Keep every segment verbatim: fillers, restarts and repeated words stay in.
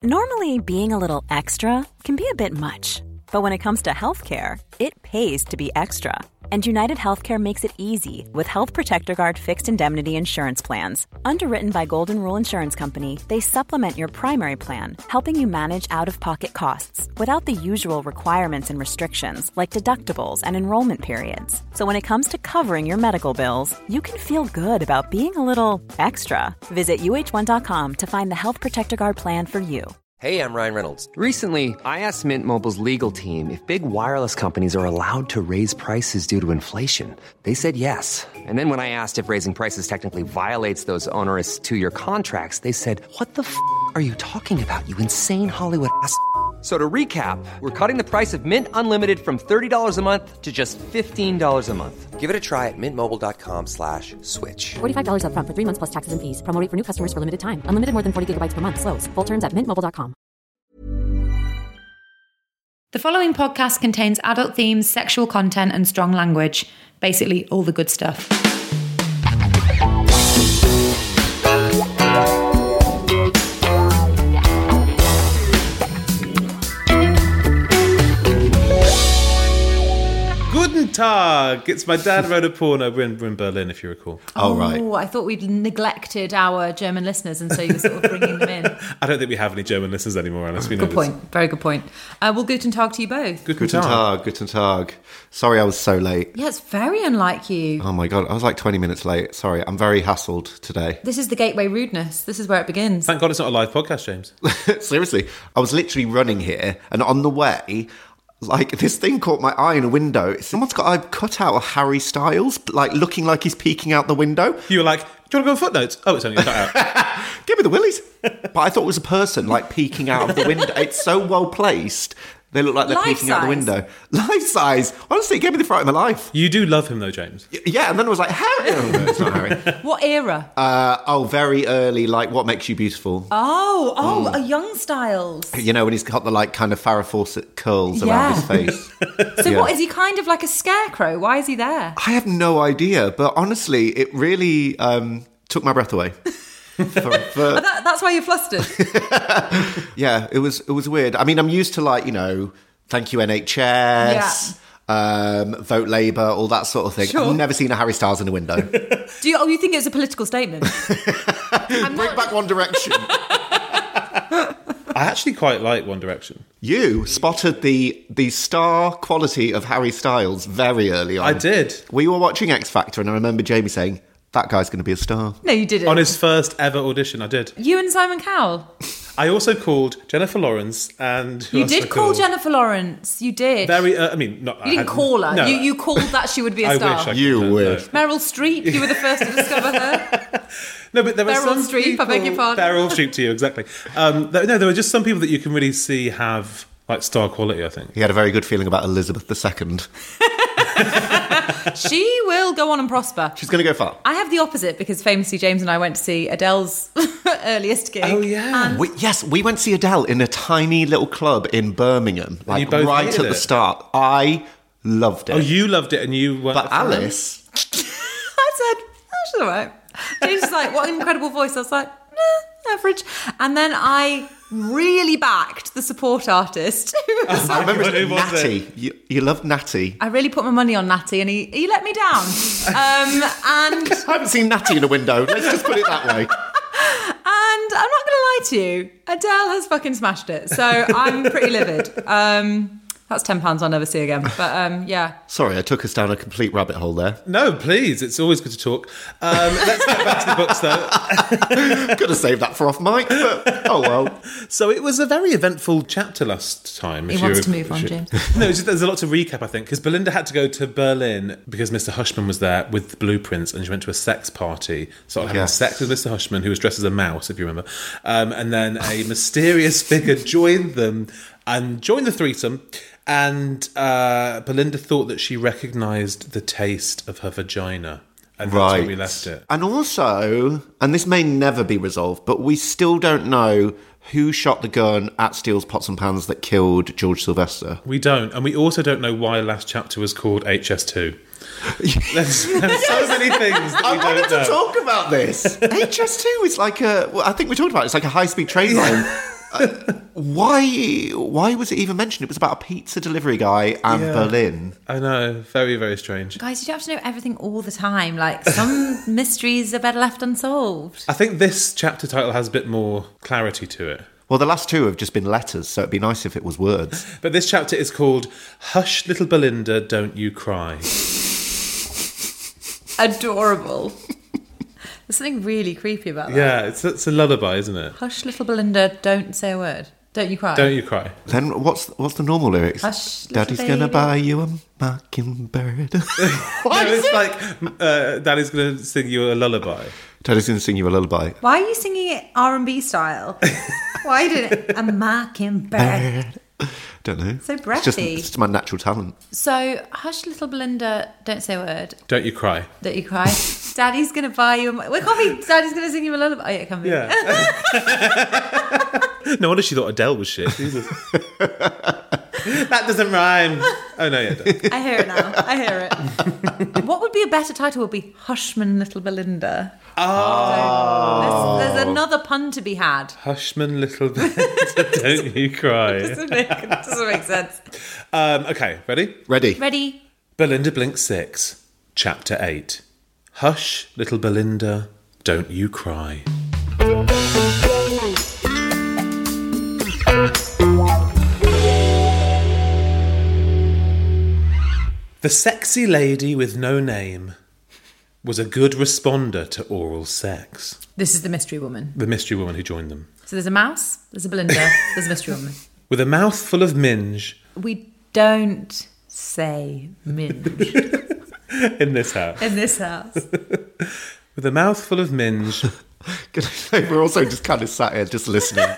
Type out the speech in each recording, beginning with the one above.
Normally, being a little extra can be a bit much, but when it comes to healthcare, it pays to be extra. And United Healthcare makes it easy with Health Protector Guard fixed indemnity insurance plans. Underwritten by Golden Rule Insurance Company, they supplement your primary plan, helping you manage out-of-pocket costs without the usual requirements and restrictions like deductibles and enrollment periods. So when it comes to covering your medical bills, you can feel good about being a little extra. Visit U H one dot com to find the Health Protector Guard plan for you. Hey, I'm Ryan Reynolds. Recently, I asked Mint Mobile's legal team if big wireless companies are allowed to raise prices due to inflation. They said yes. And then when I asked if raising prices technically violates those onerous two-year contracts, they said, what the f*** are you talking about, you insane Hollywood ass f- So to recap, we're cutting the price of Mint Unlimited from thirty dollars a month to just fifteen dollars a month. Give it a try at mintmobile.com slash switch. forty-five dollars up front for three months plus taxes and fees. Promo rate for new customers for limited time. Unlimited more than forty gigabytes per month. Slows full terms at mint mobile dot com. The following podcast contains adult themes, sexual content, and strong language. Basically, all the good stuff. Guten Tag! It's my dad wrote a porno. We're in, we're in Berlin, if you recall. Oh, right. Oh, I thought we'd neglected our German listeners, and so you were sort of bringing them in. I don't think we have any German listeners anymore, unless we know Good this. point. Very good point. Uh, well, guten Tag to you both. Guten Guten Tag. Tag, Guten Tag. Sorry I was so late. Yeah, it's very unlike you. Oh my God, I was like twenty minutes late. Sorry, I'm very hassled today. This is the gateway rudeness. This is where it begins. Thank God it's not a live podcast, James. Seriously, I was literally running here, and on the way, like, this thing caught my eye in a window. Someone's got a cutout of Harry Styles, like, looking like he's peeking out the window. You were like, do you want to go on footnotes? Oh, it's only a cutout. Give me the willies. But I thought it was a person, like, peeking out of the window. It's so well placed. They look like they're Life peeking out the size. window. Life size. Honestly, it gave me the fright of my life. You do love him, though, James. Y- Yeah, and then I was like, Harry. Oh, no, it's not Harry. What era? Uh, oh, very early, like, What Makes You Beautiful. Oh, oh, a Young Styles. You know, when he's got the, like, kind of Farrah Fawcett curls Yeah. around his face. So Yeah. what, is he kind of like a scarecrow? Why is he there? I have no idea, but honestly, it really um, took my breath away. For, for, That, that's why you're flustered. yeah, it was it was weird. I mean, I'm used to, like, you know, thank you N H S, um, vote Labour, all that sort of thing. Sure. I've never seen a Harry Styles in a window. Do you? Oh, you think it's a political statement? I'm Bring not- back One Direction. I actually quite like One Direction. You spotted the the star quality of Harry Styles very early on. I did. We were watching X Factor, and I remember Jamie saying, that guy's going to be a star. No, you didn't. On his first ever audition, I did. You and Simon Cowell. I also called Jennifer Lawrence and... who You else did I call called? Jennifer Lawrence. You did. Very, uh, I mean, not... you didn't call her. No. You, you called that she would be a I star. wish I could. You no, would. no. Meryl Streep. You were the first to discover her. No, but there were Beryl some Streep, I people... beg your pardon. Beryl Streep to you, exactly. Um, there, no, there were just some people that you can really see have, like, star quality, I think. He had a very good feeling about Elizabeth the Second. She will go on and prosper. She's going to go far. I have the opposite because famously James and I went to see Adele's earliest gig. Oh, yeah. And We, yes, we went to see Adele in a tiny little club in Birmingham, like you both right at hated the it? start. I loved it. Oh, you loved it and you weren't but a fan? Alice, I said, oh, she's all right. James was like, what an incredible voice. I was like, eh, average. And then I really backed the support artist. who was I remember God, who was Natty. You, you loved Natty. I really put my money on Natty and he, he let me down. Um, and I haven't seen Natty in a window. Let's just put it that way. and I'm not going to lie to you, Adele has fucking smashed it. So I'm pretty livid. Um, that's ten pounds I'll never see again. But um, yeah. Sorry, I took us down a complete rabbit hole there. No, please. It's always good to talk. Um, let's get back to the books, though. Could have saved that for off mic, but oh well. So it was a very eventful chapter last time. He if wants you- to move on, if you- James. No, it's just, there's a lot to recap, I think, because Belinda had to go to Berlin because Mister Hushman was there with the blueprints, and she went to a sex party, sort of having Yes. sex with Mister Hushman, who was dressed as a mouse, if you remember. Um, and then a mysterious figure joined them and joined the threesome. And uh, Belinda thought that she recognised the taste of her vagina. And that's Right. where we left it. And also, and this may never be resolved, but we still don't know who shot the gun at Steele's Pots and Pans that killed George Sylvester. We don't. And we also don't know why last chapter was called H S two. There's, there's so many things that we I don't wanted to know. talk about this. H S two is like a, well, I think we talked about it, it's like a high-speed train line Why Why was it even mentioned? It was about a pizza delivery guy and Yeah. Berlin. I know, very, very strange. Guys, you don't have to know everything all the time. Like, some mysteries are better left unsolved. I think this chapter title has a bit more clarity to it. Well, the last two have just been letters, so it'd be nice if it was words. But this chapter is called Hush, Little Belinda, Don't You Cry. Adorable. There's something really creepy about that. Yeah, it's, it's a lullaby, isn't it? Hush, little Belinda, don't say a word. Don't you cry. Don't you cry. Then what's what's the normal lyrics? Hush, little Daddy's gonna baby. buy you a mockingbird. No, it's like uh, Daddy's going to sing you a lullaby. Daddy's gonna sing you a lullaby. Why are you singing it R and B style? Why are you doing it? A mockingbird. Don't know. So It's just, breathy. it's just my natural talent. So, hush, little Belinda, don't say a word. Don't you cry. Don't you cry. Daddy's going to buy you a... mo- Well, it can't be Daddy's going to sing you a lullaby. Oh, yeah, it can be. Yeah. No wonder she thought Adele was shit. Jesus. That doesn't rhyme. Oh, no, yeah, it does. I hear it now. I hear it. What would be a better title would be Hushman, Little Belinda. Oh. There's, there's another pun to be had. Hushman, Little Belinda, Don't You Cry. Doesn't make, doesn't make sense. Um, okay, ready? Ready? Ready? Belinda Blink six, Chapter eight. Hush, little Belinda, don't you cry. The sexy lady with no name was a good responder to oral sex. This is the mystery woman. The mystery woman who joined them. So there's a mouse, there's a Belinda, there's a mystery woman. With a mouth full of minge We don't say minge in this house. in this house. With a mouth full of minge, We're also just kind of sat here, just listening.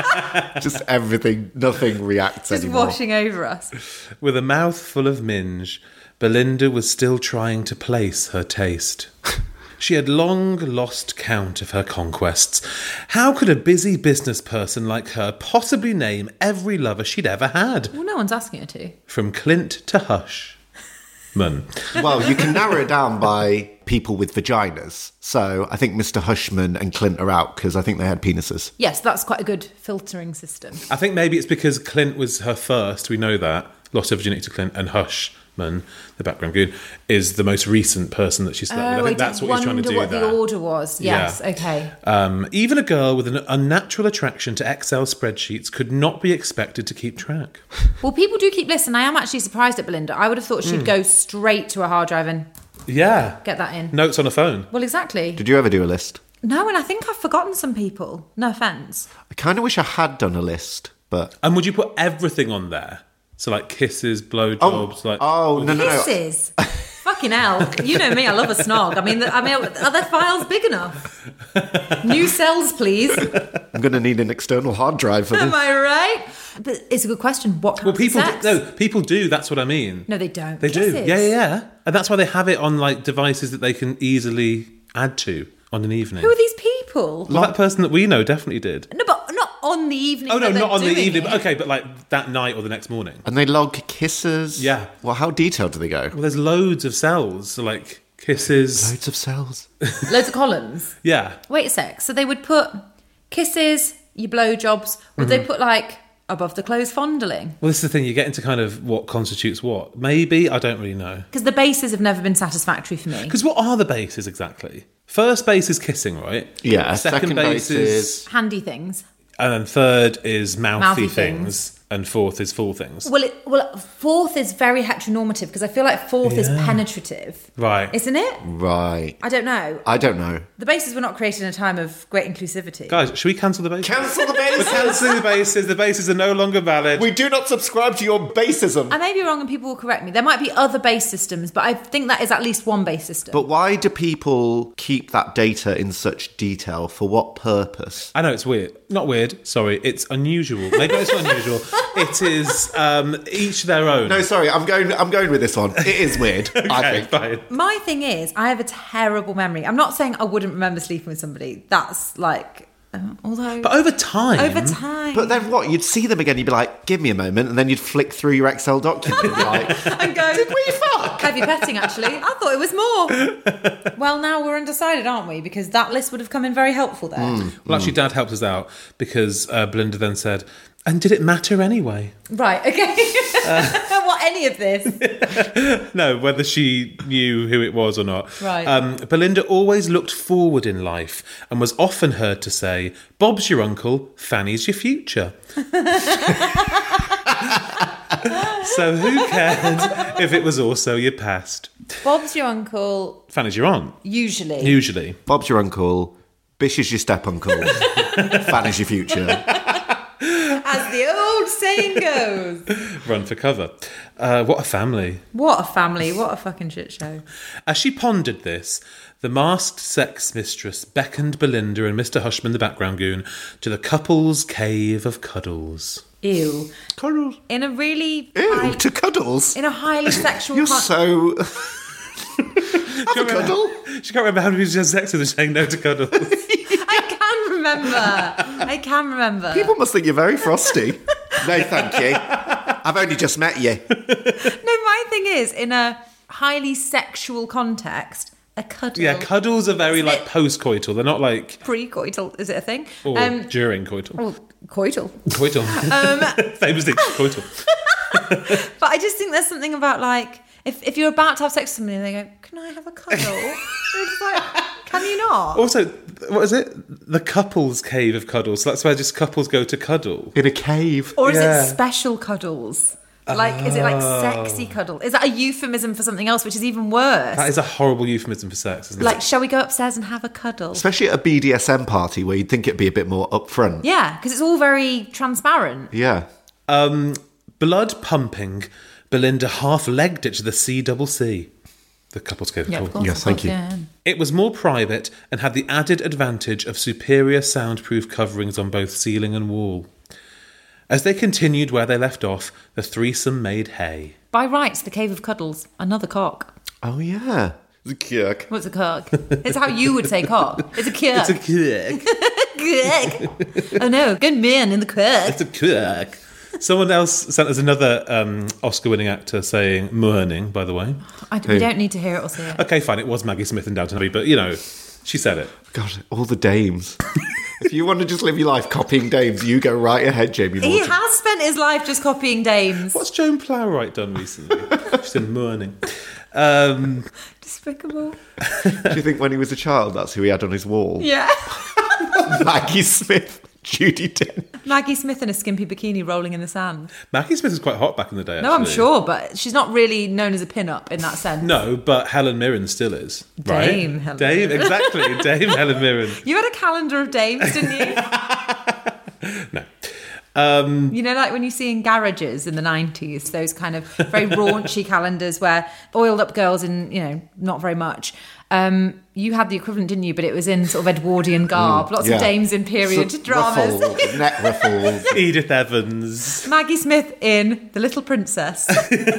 Just everything, nothing reacts Just anymore. washing over us. with a mouth full of minge, Belinda was still trying to place her taste. She had long lost count of her conquests. How could a busy business person like her possibly name every lover she'd ever had? Well, no one's asking her to. From Clint to Hush. Man. Well, you can narrow it down by people with vaginas. So I think Mister Hushman and Clint are out because I think they had penises. Yes, that's quite a good filtering system. I think maybe it's because Clint was her first, we know that. Lost her virginity to Clint, and Hushman, the background goon, is the most recent person that she slept with. I think that's what he's trying to do what there. the order was. Yes, Yeah. okay. Um, even a girl with an unnatural attraction to Excel spreadsheets could not be expected to keep track. Well, people do keep lists, and I am actually surprised at Belinda. I would have thought Hmm. she'd go straight to a hard drive and Yeah. get that in. Notes on a phone. Well, exactly. Did you ever do a list? No, and I think I've forgotten some people. No offence. I kind of wish I had done a list, but... And would you put everything on there? So like kisses, blowjobs, like Oh, no, no, no. Kisses. Fucking hell. You know me, I love a snog. I mean, I mean, are their files big enough? New cells, please. I'm going to need an external hard drive for Am this. I right? But it's a good question. What well, counts people as do, sex? no, people do. That's what I mean. No, they don't. They Kisses. do. Yeah, yeah, yeah. And that's why they have it on like devices that they can easily add to on an evening. Who are these people? Well, that person that we know definitely did. No, but not on the evening. Oh no, that they're not on the doing evening. it. But okay, but like that night or the next morning. And they log kisses? Yeah. Well, how detailed do they go? Well, there's loads of cells, so like kisses. Loads of cells. Loads of columns. Yeah. Wait a sec. So they would put kisses, your blowjobs. Would Mm-hmm. they put like above the clothes fondling? Well, this is the thing. You get into kind of what constitutes what. Maybe I don't really know. Because the bases have never been satisfactory for me. Because what are the bases exactly? First base is kissing, right? Yeah, Second, second base, base is, is- Handy things. and then third is mouthy, Mouthy things, and fourth is full things. Well, it, well, fourth is very heteronormative because I feel like fourth is Yeah. penetrative, Right. isn't it? Right. I don't know. I don't know. The bases were not created in a time of great inclusivity. Guys, should we cancel the bases? Cancel the We're bases! cancelling the bases. The bases are no longer valid. We do not subscribe to your basism. I may be wrong and people will correct me. There might be other base systems, but I think that is at least one base system. But why do people keep that data in such detail? For what purpose? I know it's weird. Not weird. Sorry, it's unusual. Maybe it's not unusual. It is um, each their own. No, sorry, I'm going. I'm going with this one. It is weird. I Okay, think. fine. My thing is, I have a terrible memory. I'm not saying I wouldn't remember sleeping with somebody. That's like Um, although, But over time, over time, But then what? You'd see them again, you'd be like, give me a moment, and then you'd flick through your Excel document and be like, and go, did we fuck? heavy petting, actually. I thought it was more. Well, now we're undecided, aren't we? Because that list would have come in very helpful there. well, actually, Dad helped us out because uh, Belinda then said, "And did it matter anyway?" Right, okay. Uh, what, any of this? No, whether she knew who it was or not. Right. Um, Belinda always looked forward in life and was often heard to say, "Bob's your uncle, Fanny's your future." So who cared if it was also your past? Bob's your uncle, Fanny's your aunt, usually. usually. Bob's your uncle, Bish is your step-uncle, Fan is your future. As the old saying goes. Run for cover. Uh, what a family. What a family. What a fucking shit show. As she pondered this, the masked sex mistress beckoned Belinda and Mister Hushman, the background goon, to the couple's cave of cuddles. Ew. Cuddles. In a really... Ew, high- to cuddles. in a highly sexual... You're con- so... Have a cuddle. She can't remember how many people she has sex with and saying no to cuddles. I can remember. I can remember. People must think you're very frosty. No, thank you. I've only just met you. No, my thing is, in a highly sexual context, a cuddle... Yeah, cuddles are very, Isn't like, it- post-coital. They're not, like... Pre-coital, is it a thing? Or Um, during coital. oh, coital. Coital. Um, Famously, coital. But I just think there's something about, like, if, if you're about to have sex with somebody and they go, can I have a cuddle? You're just like, can you not? Also, what is it? The couple's cave of cuddles. So that's where just couples go to cuddle. In a cave. Or is Yeah. it special cuddles? Like, is it like sexy cuddle? Is that a euphemism for something else, which is even worse? That is a horrible euphemism for sex, isn't Like, it? shall we go upstairs and have a cuddle? Especially at a B D S M party where you'd think it'd be a bit more upfront. Yeah, because it's all very transparent. Yeah. Um, blood pumping, Belinda half-legged it to the C double C. The couple's cave of Yeah, of cuddles. course. Yes, of thank course, you. yeah. It was more private and had the added advantage of superior soundproof coverings on both ceiling and wall. As they continued where they left off, the threesome made hay. By rights, the Cave of Cuddles, another cock. Oh, yeah. The kirk. What's a cock? It's how you would say cock. It's a kirk. It's a kirk. Kirk. Oh no, good man in the kirk. It's a kirk. Someone else sent us another um, Oscar-winning actor saying "morning," by the way. I, we don't need to hear it or see it. Okay, fine, it was Maggie Smith in Downton Abbey, but, you know, she said it. God, all the dames. If you want to just live your life copying dames, you go right ahead, Jamie Morton. He has spent his life just copying dames. What's Joan Plowright done recently? She's in "morning." Um, Despicable. Do you think when he was a child, that's who he had on his wall? Yeah. Maggie Smith, Judi Dench. Maggie Smith in a skimpy bikini rolling in the sand. Maggie Smith was quite hot back in the day, actually. No, I'm sure, but she's not really known as a pin-up in that sense. No, but Helen Mirren still is. Right? Dame Helen Dame, Mirren. exactly. Dame Helen Mirren. You had a calendar of dames, didn't you? No. Um, You know, like when you see in garages in the nineties, those kind of very raunchy calendars where oiled up girls in, you know, not very much. Um, you had the equivalent, didn't you? But it was in sort of Edwardian garb. Lots yeah. of dames in period So- dramas. ruffles, neck ruffles. Edith Evans. Maggie Smith in The Little Princess.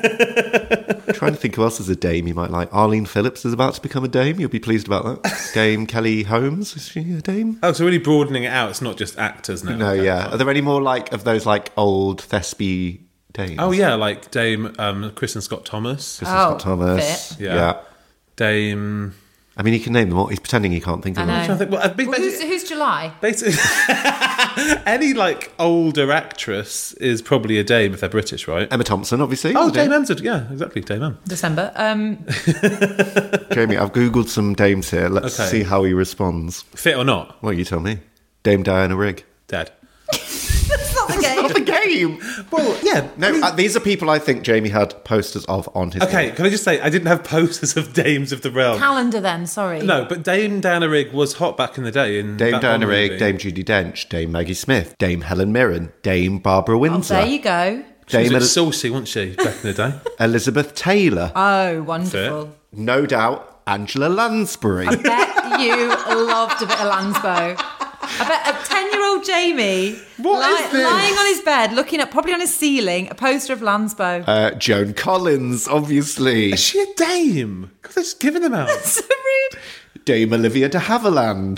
I'm trying to think who else is a dame you might like. Arlene Phillips is about to become a dame. You'll be pleased about that. Dame Kelly Holmes, is she a dame? Oh, so really broadening it out. It's not just actors now. No, Okay, yeah. fine. Are there any more like of those like old Thespy dames? Oh, yeah, like Dame um, Kristen Scott Thomas. Kristen Oh, Scott Thomas. fit. Yeah. Yeah. Dame... I mean, he can name them all. He's pretending he can't think of I them. know. I think, well, I think Well, who's, basically, who's July? basically any, like, older actress is probably a dame if they're British, right? Emma Thompson, obviously. Oh, is a Dame dame. Emsford, yeah, exactly, Dame Em. December. Um, Jamie, I've Googled some dames here. Let's Okay. see how he responds. Fit or not? Well, you tell me. Dame Diana Rigg. Dead. that's not the game. Not the game. Well, yeah. No, uh, these are people I think Jamie had posters of on his Okay, wall. can I just say, I didn't have posters of dames of the realm. Calendar then, sorry. No, but Dame Diana Rigg was hot back in the day. In Dame that Diana Bond Rigg, movie. Dame Judi Dench, Dame Maggie Smith, Dame Helen Mirren, Dame Barbara Oh, Windsor, there you go. She was Dame a bit El- saucy, wasn't she, back in the day? Elizabeth Taylor, Oh, wonderful. no doubt Angela Lansbury. I bet you loved a bit of Lansbow. I bet a ten-year-old Jamie What is this? lying on his bed, looking up, probably on his ceiling, a poster of Lansbow. uh, Joan Collins, obviously. Is she a dame? God, they're just giving them out. So rude. Dame Olivia de Havilland.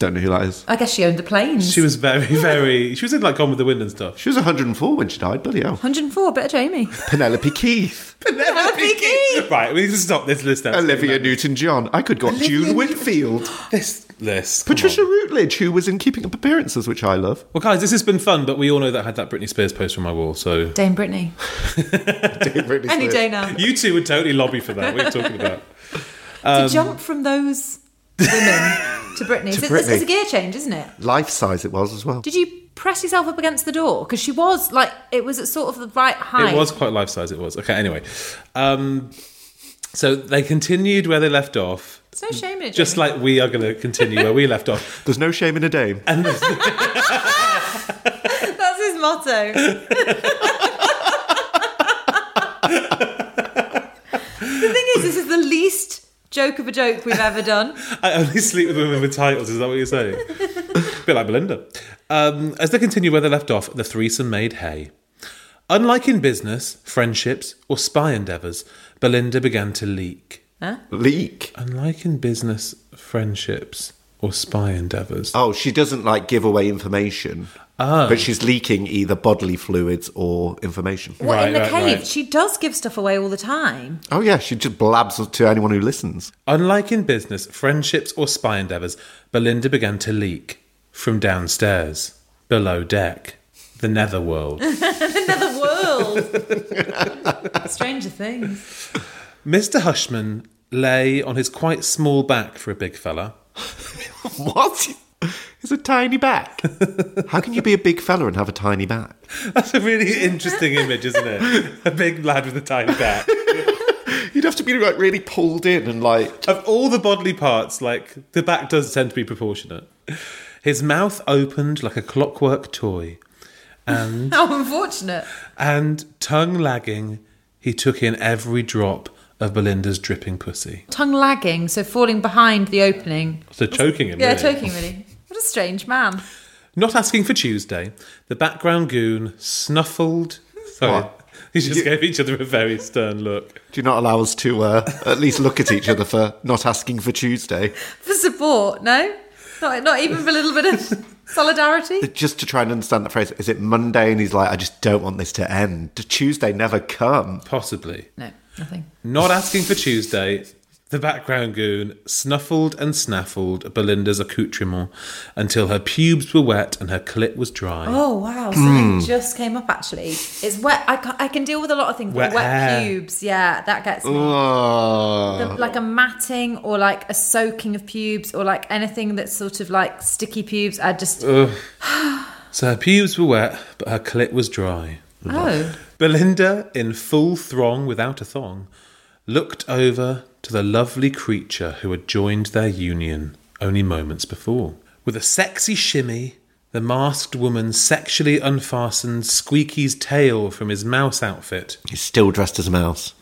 Don't know who that is. I guess she owned the planes. She was very, very... She was in, like, Gone with the Wind and stuff. She was one hundred and four when she died. Bloody hell. one hundred and four, bit of Jamie. Penelope Keith. Penelope Keith. Right, we need to stop this list. Out Olivia Newton-John. I could go on June Whitfield. This list. Patricia Routledge, who was in Keeping Up Appearances, which I love. Well, guys, this has been fun, but we all know that I had that Britney Spears poster on my wall, so... Dame Britney. Dame Britney Any Spears. day now. You two would totally lobby for that. What are you talking about? Um, to jump from those women to Britney. To it's, Britney. it's a gear change, isn't it? Life size it was as well. Did you press yourself up against the door? Because she was, like, it was at sort of the right height. It was quite life-size, it was. Okay, anyway. Um, so they continued where they left off. There's no shame in it, Just Jamie. like we are going to continue where we left off. There's no shame in a dame. And That's his motto. The thing is, this is the least joke of a joke we've ever done. I only sleep with women with titles, is that what you're saying? A bit like Belinda. Um, as they continue where they left off, the threesome made hay. Unlike in business, friendships, or spy endeavours, Belinda began to leak. Huh? Leak. Unlike in business, friendships, or spy endeavours. Oh, she doesn't like give away information. Oh. But she's leaking either bodily fluids or information. Well, in Right, the right, cave, right. she does give stuff away all the time. Oh yeah, she just blabs to anyone who listens. Unlike in business, friendships, or spy endeavours, Belinda began to leak from downstairs, below deck, the netherworld. Another world. Stranger Things. Mister Hushman lay on his quite small back for a big fella. What? It's a tiny back. How can you be a big fella and have a tiny back? That's a really interesting image, isn't it? A big lad with a tiny back. You'd have to be like really pulled in and like... Of all the bodily parts, like, the back does tend to be proportionate. His mouth opened like a clockwork toy, and How unfortunate. and tongue lagging, he took in every drop of Belinda's dripping pussy. Tongue lagging, so falling behind the opening. So choking him, Yeah, really. choking really. What a strange man. Not asking for Tuesday, the background goon snuffled... Sorry, What? he just gave each other a very stern look. Do you not allow us to uh, at least look at each other for not asking for Tuesday? For support, no? Not, not even for a little bit of solidarity? Just to try and understand the phrase. Is it Monday and he's like, I just don't want this to end? Did Tuesday never come? Possibly. No, nothing. Not asking for Tuesday, the background goon snuffled and snaffled Belinda's accoutrement until her pubes were wet and her clit was dry. Oh, wow. Something just came up, actually. It's wet. I can, I can deal with a lot of things. Wet but wet hair. pubes, yeah, that gets me. Oh. The- like a matting or like a soaking of pubes or like anything that's sort of like sticky pubes. I just... So her pubes were wet, but her clit was dry. Oh. Belinda, in full throng without a thong, looked over to the lovely creature who had joined their union only moments before. With a sexy shimmy, the masked woman sexually unfastened Squeaky's tail from his mouse outfit. He's still dressed as a mouse.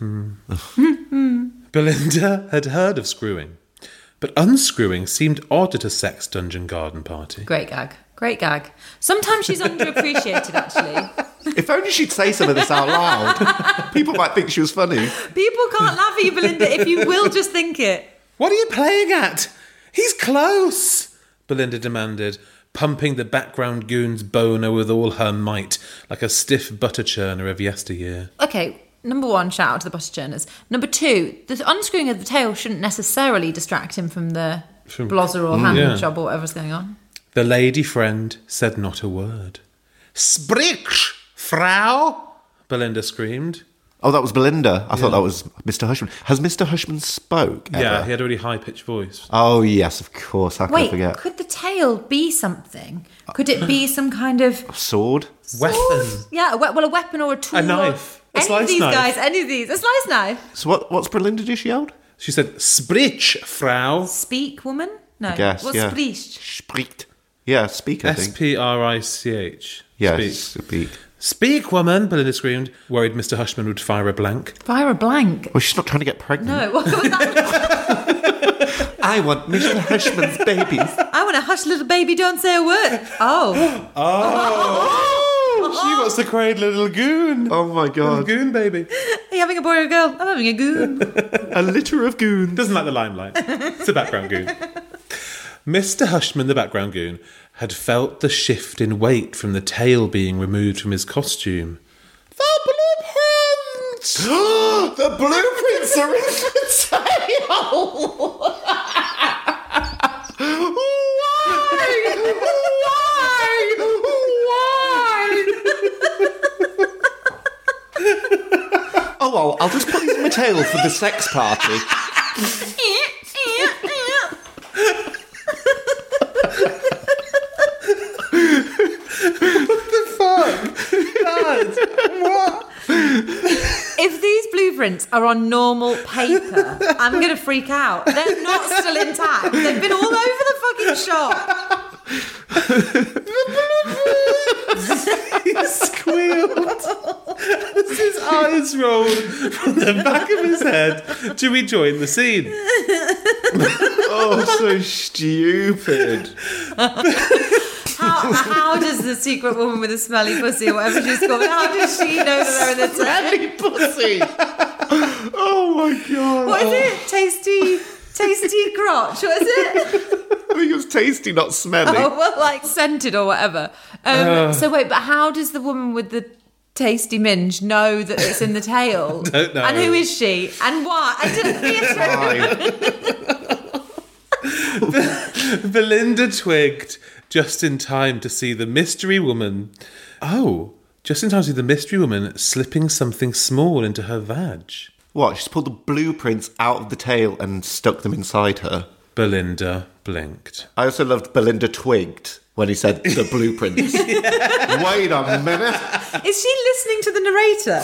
Belinda had heard of screwing, but unscrewing seemed odd at a sex dungeon garden party. Great gag. Great gag. Sometimes she's underappreciated, actually. If only she'd say some of this out loud. People might think she was funny. People can't laugh at you, Belinda, if you will just think it. What are you playing at? He's close, Belinda demanded, pumping the background goon's boner with all her might, like a stiff butter churner of yesteryear. Okay, number one, shout out to the butter churners. Number two, the unscrewing of the tail shouldn't necessarily distract him from the From- blozzer or hand yeah. job or whatever's going on. The lady friend said not a word. Sprich, Frau, Belinda screamed. Oh, that was Belinda. I thought that was Mister Hushman. Has Mister Hushman spoke ever? Yeah, he had a really high-pitched voice. Oh, yes, of course. How could I Wait, forget? could the tail be something? Could it be some kind of... Sword? Weapon. Yeah, a we- well, a weapon or a tool. A knife. A Any slice of these knife. guys, any of these. A slice knife. So what, what's Belinda dish yelled? She said, Sprich, Frau. Speak, woman? No. Guess, What's yeah. spricht? Spricht. Yeah, speak, I S think. P R I C H. Yes, Speak. speak. Speak, woman, Belinda screamed, worried Mister Hushman would fire a blank. Fire a blank. Well, she's not trying to get pregnant. No, what was that? I want Mister Hushman's babies. I want to hush, little baby, don't say a word. Oh. Oh, she wants to cradle a little goon. Oh, my Little God. goon baby. Are you having a boy or a girl? I'm having a goon. A litter of goons. Doesn't like the limelight. It's a background goon. Mister Hushman, the background goon, had felt the shift in weight from the tail being removed from his costume. The blueprints! The blueprints are in the tail! Why? Why? Why? Oh, well, I'll just put these in my tail for the sex party. If these blueprints are on normal paper, I'm going to freak out. They're not still intact. They've been all over the fucking shop. He squealed as his eyes rolled from the back of his head to rejoin the scene. Oh, so stupid. How, how does the secret woman with a smelly pussy, or whatever she's called, how does she know that they're in the Smelly pussy. Oh my god. What is it? Tasty, tasty crotch. What is it? I think it was tasty, not smelly. Oh, well, like scented or whatever. Um, Uh. so wait, but how does the woman with the tasty minge know that it's in the tail? Don't know. And who is she? And why? I didn't Fine. Belinda twigged just in time to see the mystery woman. Oh, just in time to see the mystery woman slipping something small into her vag. What? She's pulled the blueprints out of the tail and stuck them inside her. Belinda blinked. I also loved Belinda twigged when he said the blueprints. Wait a minute. Is she listening to the narrator?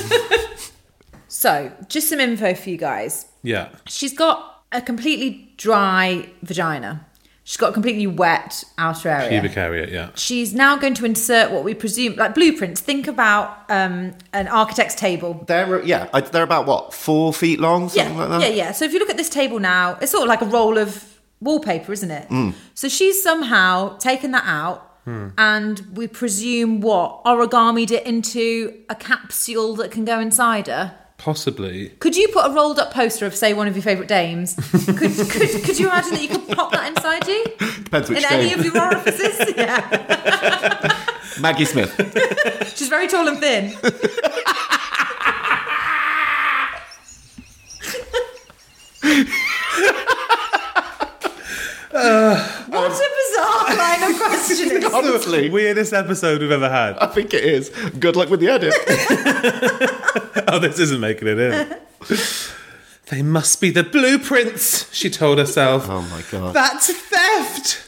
So, just some info for you guys. Yeah. She's got a completely dry vagina. She's got a completely wet outer area. Pubic area, yeah. She's now going to insert what we presume, like blueprints. Think about um, an architect's table. They're, yeah, I- they're about, what, four feet long? Yeah, Something like that? yeah, yeah. So if you look at this table now, it's sort of like a roll of wallpaper, isn't it? Mm. So she's somehow taken that out and we presume what? Origamied it into a capsule that can go inside her. Possibly. Could you put a rolled up poster of, say, one of your favourite dames? could, could, could you imagine that you could pop that inside you? Depends which In any dame. of your orifices? Yeah. Maggie Smith. She's very tall and thin. What a bizarre line of questioning. Honestly. Weirdest episode we've ever had. I think it is. Good luck with the edit. Oh, this isn't making it in. They must be the blueprints, she told herself. Oh my god. That's theft!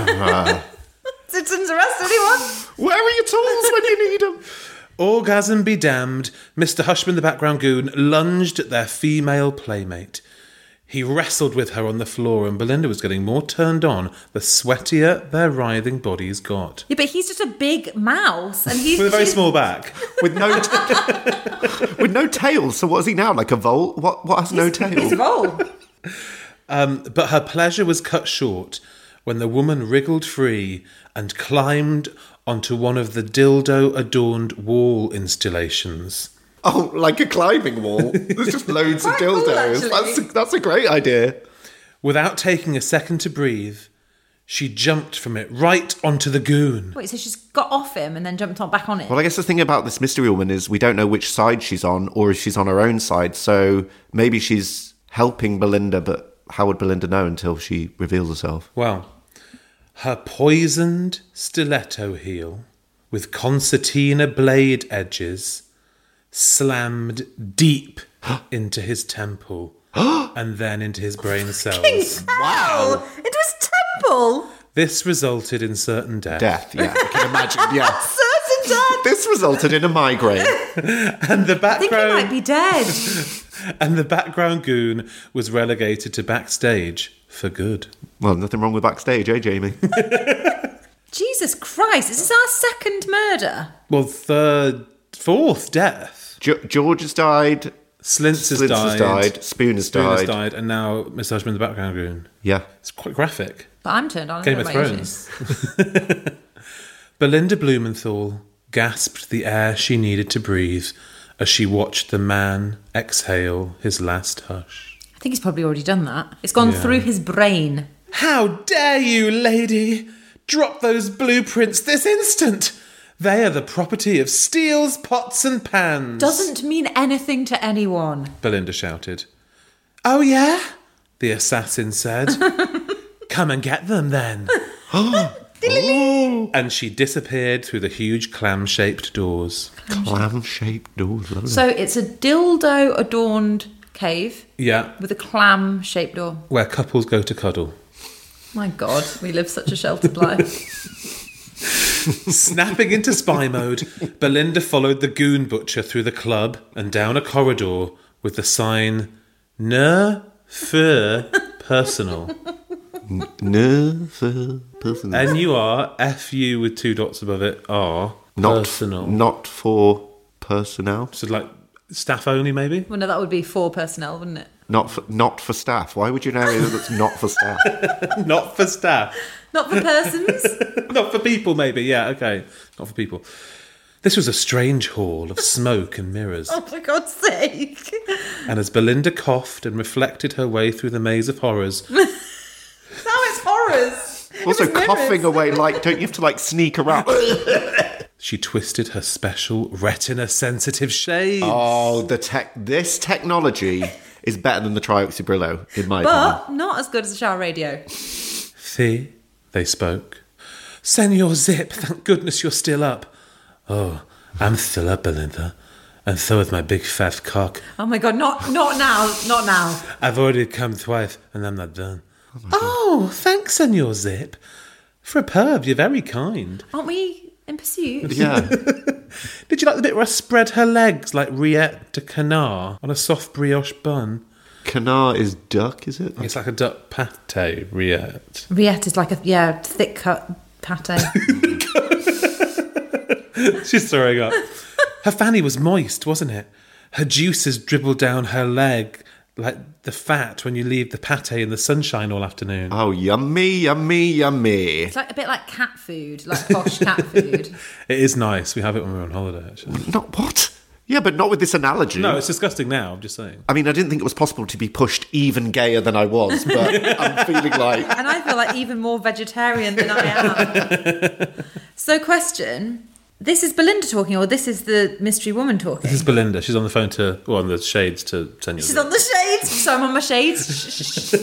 Citizens arrest anyone? Where are your tools when you need them? Orgasm be damned, Mister Hushman the background goon lunged at their female playmate. He wrestled with her on the floor and Belinda was getting more turned on the sweatier their writhing bodies got. Yeah, but he's just a big mouse. And he's With a very he's- small back. With no t- with no tail. So what is he now? Like a vole? What what has no tail? He's a vole. Um, but her pleasure was cut short when the woman wriggled free and climbed onto one of the dildo-adorned wall installations. Oh, like a climbing wall. There's just loads of Quite cool, dildos. actually. that's, a, that's a great idea. Without taking a second to breathe, she jumped from it right onto the goon. Wait, so she's got off him and then jumped on back on it? Well, I guess the thing about this mystery woman is we don't know which side she's on or if she's on her own side. So maybe she's helping Belinda, but how would Belinda know until she reveals herself? Well, her poisoned stiletto heel with concertina blade edges slammed deep into his temple and then into his brain cells. Wow! It was temple! This resulted in certain death. Death, yeah. I can imagine, yeah. Certain death! This resulted in a migraine. And the I think he background might be dead. and the background goon was relegated to backstage for good. Well, nothing wrong with backstage, eh, Jamie? Jesus Christ, is this our second murder? Well, third, fourth death. Ge- George has died. Slintz has Slintz died. has died. Spoon has Spoon has died. died, and now Mister Hushman, the background goon. Yeah. It's quite graphic. But I'm turned on. I Game don't of know what Thrones. it is. Belinda Blumenthal gasped the air she needed to breathe as she watched the man exhale his last hush. I think he's probably already done that. It's gone Yeah. through his brain. How dare you, lady? Drop those blueprints this instant! They are the property of steels, pots and pans. Doesn't mean anything to anyone. Belinda shouted. Oh, yeah? The assassin said. Come and get them, then. And she disappeared through the huge clam-shaped doors. Clam-shaped doors. Lovely. So it's a dildo-adorned cave Yeah, with a clam-shaped door. where couples go to cuddle. My God, we live such a sheltered life. Snapping into spy mode, Belinda followed the goon butcher through the club and down a corridor with the sign Ne Fur Personal. No, for personal. N U R F U with two dots above it R Not, Personal. not for personnel. So like staff only, maybe? Well, no, that would be for personnel, wouldn't it? Not for, not for staff. Why would you know that's not for staff? Not for staff. Not for persons. Not for people, maybe. Yeah, okay. Not for people. This was a strange hall of smoke and mirrors. Oh, for God's sake. And as Belinda coughed and reflected her way through the maze of horrors, Now it's horrors. Also, It was coughing mirrors. away, like, don't you have to, like, sneak around? she twisted her special retina-sensitive shades. Oh, the tech. This technology is better than the Trioxy Brillo, in my opinion. But not as good as the shower radio. Thea, they spoke. Senor Zip, thank goodness you're still up. Oh, I'm still up, Belinda. And so is my big fat cock. Oh my God, not not now, not now. I've already come twice, and I'm not done. Oh, thanks, Senor Zip. For a perv, you're very kind. Aren't we in pursuit? Yeah. Did you like the bit where I spread her legs like Riette de Canard on a soft brioche bun? Canard is duck, is it? It's like a duck pate, Riette. Riette is like a, yeah, thick cut pate. She's throwing up. Her fanny was moist, wasn't it? Her juices dribbled down her leg like the fat when you leave the pate in the sunshine all afternoon. Oh, yummy, yummy, yummy. It's like a bit like cat food, like posh cat food. It is nice. We have it when we're on holiday, actually. Not what? Yeah, but not with this analogy. No, it's disgusting now, I'm just saying. I mean, I didn't think it was possible to be pushed even gayer than I was, but I'm feeling like... And I feel like even more vegetarian than I am. So, question. This is Belinda talking, or this is the mystery woman talking? This is Belinda. She's on the phone to, or on the shades to Senor She's Zip. on the shades. So I'm on my shades.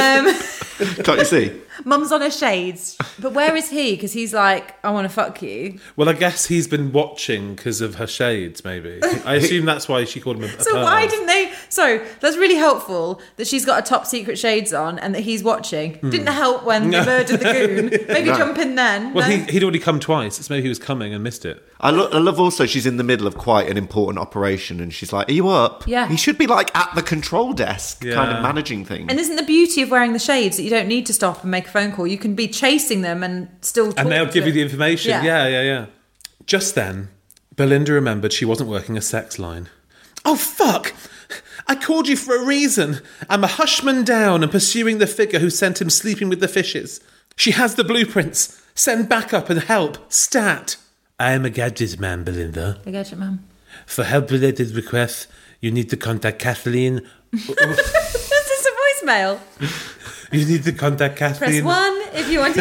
um, Can't you see? Mum's on her shades. But where is he? Because he's like, I want to fuck you. Well, I guess he's been watching because of her shades, maybe. I assume that's why she called him a, a So perv. why didn't they... So that's really helpful that she's got a top secret shades on and that he's watching. Didn't help when they murdered the goon. Maybe No. jump in then. Well, no? he, he'd already come twice. It's maybe he was coming and missed it. I, lo- I love also she's in the middle of quite an important operation and she's like, are you up? Yeah. He should be like at the control desk, Yeah. kind of managing things. And isn't the beauty of wearing the shades that you don't need to stop and make a phone call? You can be chasing them and still talk And they'll to give you them. the information. Yeah. Yeah. yeah, yeah, Just then, Belinda remembered she wasn't working a sex line. Oh, fuck! I called you for a reason. I'm a hushman down and pursuing the figure who sent him sleeping with the fishes. She has the blueprints. Send backup and help. Stat. I am a gadget man, Belinda. The gadget man. For help-related requests, you need to contact Kathleen. Is this a voicemail? You need to contact Press Kathleen. one if you want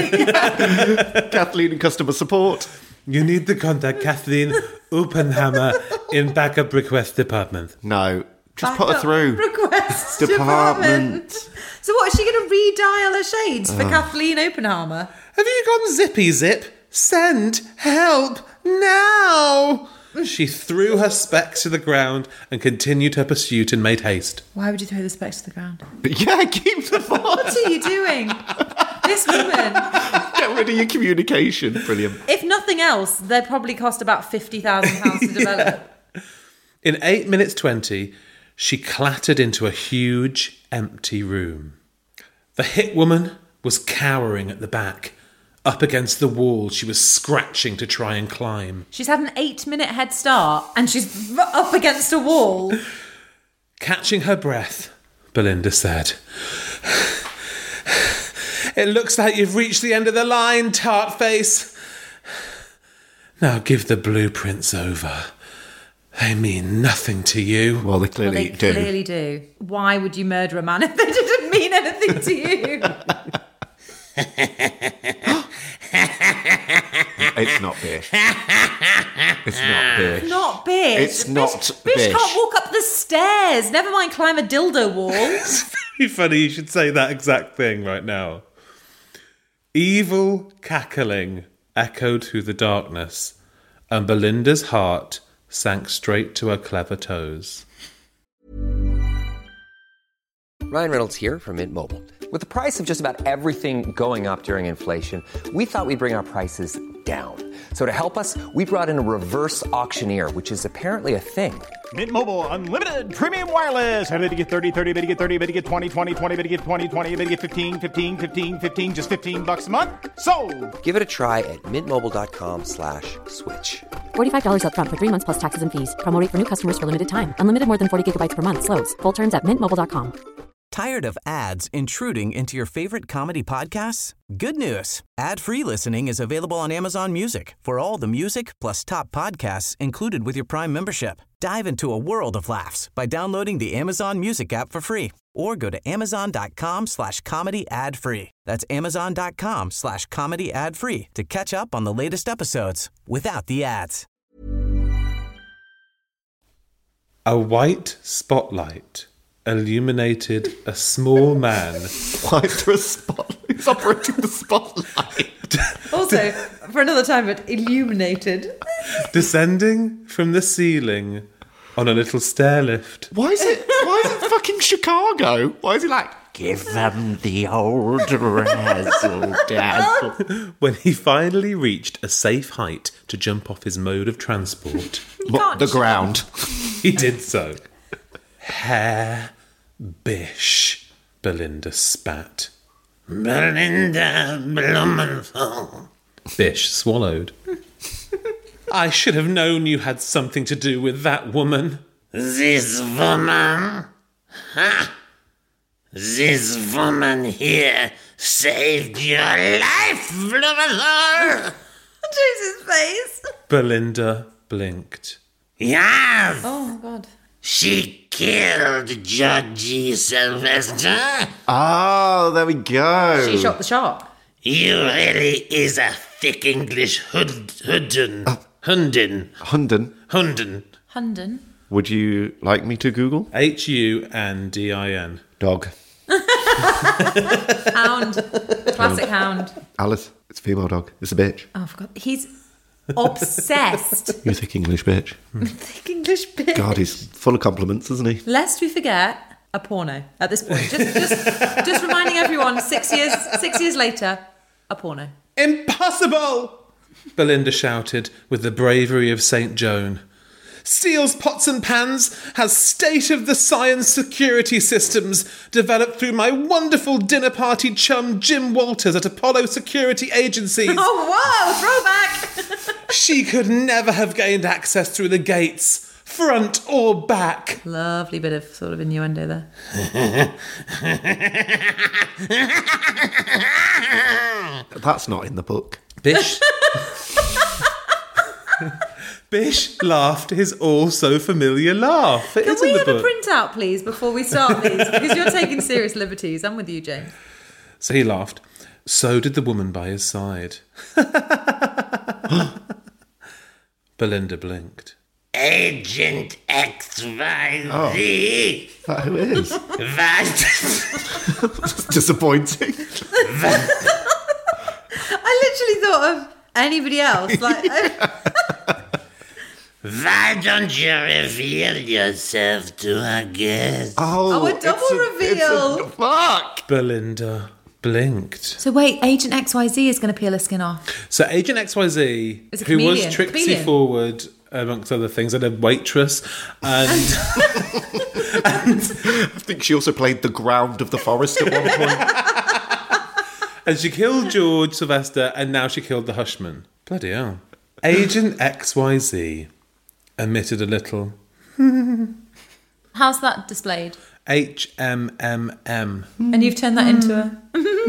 to. Kathleen in customer support. You need to contact Kathleen Oppenhammer in backup request department. No, just put her through. Request Department. department. So what, is she going to redial her shades for Kathleen Oppenhammer? Have you gone zippy zip? Send help now! She threw her specs to the ground and continued her pursuit and made haste. Why would you throw the specs to the ground? Yeah, keep them on. What are you doing? This woman. Get rid of your communication. Brilliant. If nothing else, they'd probably cost about fifty thousand pounds to develop. In eight minutes twenty, she clattered into a huge, empty room. The hit woman was cowering at the back. Up against the wall, she was scratching to try and climb. She's had an eight-minute head start and she's up against a wall. Catching her breath, Belinda said, "It looks like you've reached the end of the line, tart face. Now give the blueprints over. They mean nothing to you." Well, they Well, clearly they do. clearly do. Why would you murder a man if they didn't mean anything to you? It's not Bish. It's not Bish. Not Bish. It's not Bish. Bish. Bish can't walk up the stairs. Never mind climb a dildo wall. It's very funny you should say that exact thing right now. Evil cackling echoed through the darkness, and Belinda's heart sank straight to her clever toes. Ryan Reynolds here from Mint Mobile. With the price of just about everything going up during inflation, we thought we'd bring our prices down. So to help us, we brought in a reverse auctioneer, which is apparently a thing. Mint Mobile Unlimited Premium Wireless. How to get thirty, thirty, how to get thirty, how to get twenty, twenty, twenty, how to get twenty, twenty, how to get fifteen, fifteen, fifteen, fifteen, just fifteen bucks a month? Sold! Give it a try at mintmobile.com slash switch. forty-five dollars up front for three months plus taxes and fees. Promo rate for new customers for limited time. Unlimited more than forty gigabytes per month. Slows full terms at mint mobile dot com. Tired of ads intruding into your favorite comedy podcasts? Good news. Ad-free listening is available on Amazon Music for all the music plus top podcasts included with your Prime membership. Dive into a world of laughs by downloading the Amazon Music app for free or go to amazon.com slash comedy ad free. That's amazon.com slash comedy ad free to catch up on the latest episodes without the ads. A white spotlight illuminated a small man. Why is there a spotlight? Who's operating the spotlight? Also, for another time, but illuminated. Descending from the ceiling on a little stair lift. Why is it? Why is it fucking Chicago? Why is he like, give them the old razzle dazzle? When he finally reached a safe height to jump off his mode of transport, What, the ground? he did so. Hair Bish, Belinda spat. Belinda Blumenthal. Bish swallowed. I should have known you had something to do with that woman. This woman? Ha! This woman here saved your life, Blumenthal! Jesus' face. Belinda blinked. Yes! Oh, God. She killed Georgie Sylvester. Oh, there we go. She shot the shark. You really is a thick English hood, hoodin. Uh, Hundin. Hunden. Hundin. Hunden. Would you like me to Google? H U N D I N. Dog. Hound. Classic hound. Alice, it's a female dog. It's a bitch. Oh, I forgot. He's obsessed. You thick English bitch. Thick English bitch. God, he's full of compliments, isn't he? Lest we forget, a porno at this point. Just, just, just reminding everyone, six years, six years later, a porno. Impossible! Belinda shouted with the bravery of Saint Joan. Steele's Pots and Pans has state-of-the-science security systems developed through my wonderful dinner party chum Jim Walters at Apollo Security Agencies. Oh, whoa, throwback! She could never have gained access through the gates, front or back. Lovely bit of sort of innuendo there. That's not in the book. Bish... Bish laughed his all-so-familiar laugh. It Can is we in the have a book. printout, please, before we start these? Because you're taking serious liberties. I'm with you, James. So he laughed. So did the woman by his side. Belinda blinked. Agent X Y Z. Oh. Is that who it is? What? That's disappointing. I literally thought of anybody else. Like, I- Why don't you reveal yourself to our guest? Oh, Oh, a double it's a- reveal. it's a- fuck. Belinda blinked. So wait, Agent X Y Z is going to peel her skin off. So Agent X Y Z, Is a who was chameleon. Trixie Chameleon. Forward, amongst other things, and a waitress, and I think she also played the ground of the forest at one point. and she killed George Sylvester, and now she killed the Hushman. Bloody hell. Agent X Y Z emitted a little How's that displayed? H M M M. And you've turned that into a...